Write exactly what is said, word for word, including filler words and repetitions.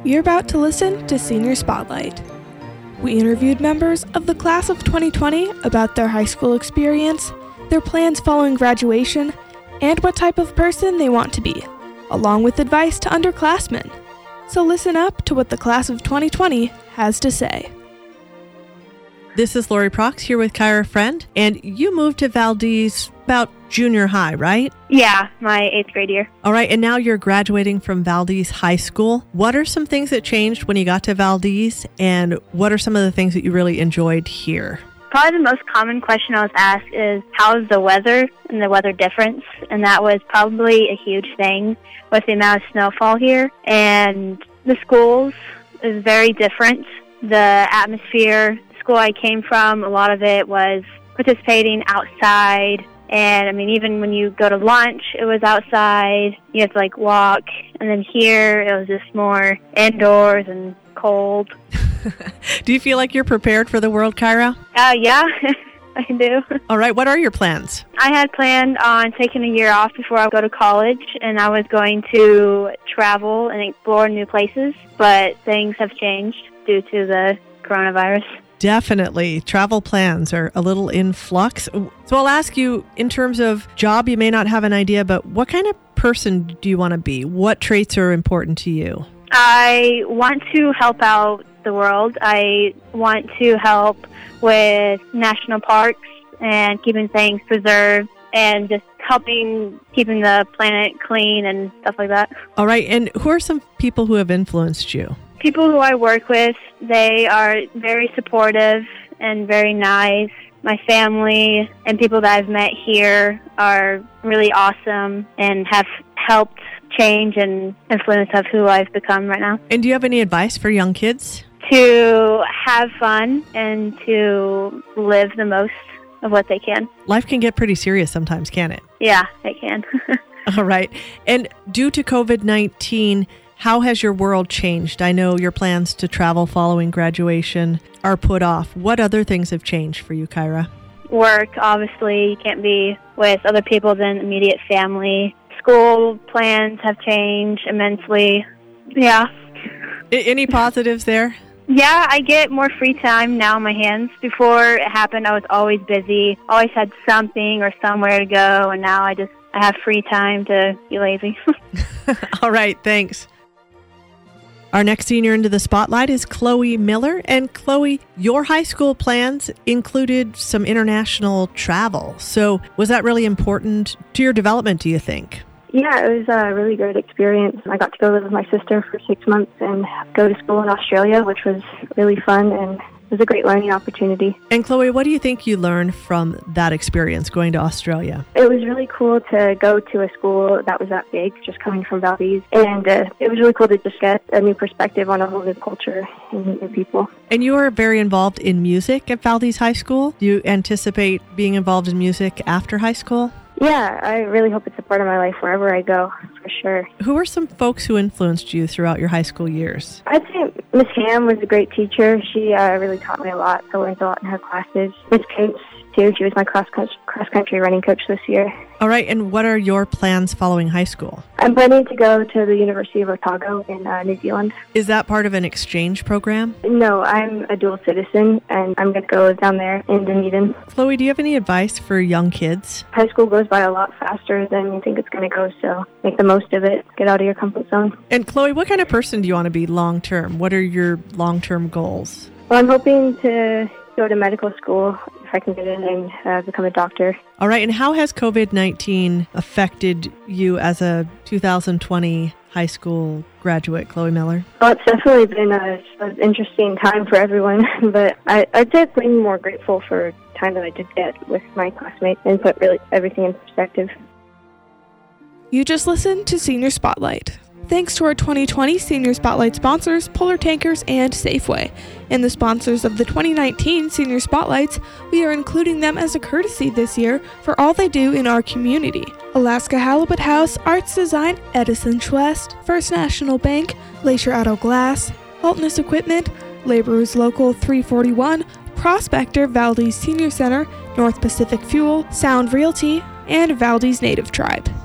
You're about to listen to Senior Spotlight. We interviewed members of the class of twenty twenty about their high school experience, their plans following graduation, and what type of person they want to be, along with advice to underclassmen. So listen up to what the class of twenty twenty has to say. This is Lori Prox here with Kyra Friend, and you moved to Valdez about junior high, right? Yeah, my eighth grade year. All right, and now you're graduating from Valdez High School. What are some things that changed when you got to Valdez, and what are some of the things that you really enjoyed here? Probably the most common question I was asked is, how's the weather and the weather difference? And that was probably a huge thing with the amount of snowfall here. And the schools is very different. The atmosphere, the school I came from, a lot of it was participating outside. And, I mean, even when you go to lunch, it was outside. You have to, like, walk. And then here, it was just more indoors and cold. Do you feel like you're prepared for the world, Kyra? Uh, yeah, I do. All right, what are your plans? I had planned on taking a year off before I go to college, and I was going to travel and explore new places. But things have changed due to the coronavirus. Definitely. Travel plans are a little in flux. So I'll ask you, in terms of job, you may not have an idea, but what kind of person do you want to be? What traits are important to you? I want to help out the world. I want to help with national parks and keeping things preserved and just helping keeping the planet clean and stuff like that. All right. And who are some people who have influenced you? People who I work with, they are very supportive and very nice. My family and people that I've met here are really awesome and have helped change and influence of who I've become right now. And do you have any advice for young kids? To have fun and to live the most of what they can. Life can get pretty serious sometimes, can't it? Yeah, it can. All right. And due to covid nineteen, how has your world changed? I know your plans to travel following graduation are put off. What other things have changed for you, Kyra? Work, obviously. You can't be with other people than immediate family. School plans have changed immensely. Yeah. Any positives there? Yeah, I get more free time now in my hands. Before it happened, I was always busy. Always had something or somewhere to go, and now I just I have free time to be lazy. All right, thanks. Our next senior into the spotlight is Chloe Miller. And Chloe, your high school plans included some international travel. So was that really important to your development, do you think? Yeah, it was a really great experience. I got to go live with my sister for six months and go to school in Australia, which was really fun, and it was a great learning opportunity. And Chloe, what do you think you learned from that experience going to Australia? It was really cool to go to a school that was that big, just coming from Valdez, and uh, it was really cool to just get a new perspective on a whole new culture and meet new people. And you are very involved in music at Valdez High School. Do you anticipate being involved in music after high school? Yeah, I really hope it's a part of my life wherever I go, for sure. Who are some folks who influenced you throughout your high school years? I'd say Miss Ham was a great teacher. She uh, really taught me a lot. I learned a lot in her classes. Miss Pace, too. She was my cross cross country running coach this year. All right, and what are your plans following high school? I'm planning to go to the University of Otago in uh, New Zealand. Is that part of an exchange program? No, I'm a dual citizen, and I'm going to go live down there in Dunedin. Chloe, do you have any advice for young kids? High school goes by a lot faster than you think it's going to go, so make the most of it. Get out of your comfort zone. And Chloe, what kind of person do you want to be long-term? What are your long-term goals? Well, I'm hoping to go to medical school if I can get in and uh, become a doctor. All right, and how has covid nineteen affected you as a two thousand twenty high school graduate, Chloe Miller? Well, it's definitely been a, an interesting time for everyone, but I, I'd say I've been more grateful for the time that I did get with my classmates and put really everything in perspective. You just listened to Senior Spotlight. Thanks to our twenty twenty Senior Spotlight sponsors, Polar Tankers and Safeway. And the sponsors of the twenty nineteen Senior Spotlights, we are including them as a courtesy this year for all they do in our community. Alaska Halibut House, Arts Design, Edison Schwest, First National Bank, Glacier Auto Glass, Altness Equipment, Laborers Local three forty-one, Prospector Valdez Senior Center, North Pacific Fuel, Sound Realty, and Valdez Native Tribe.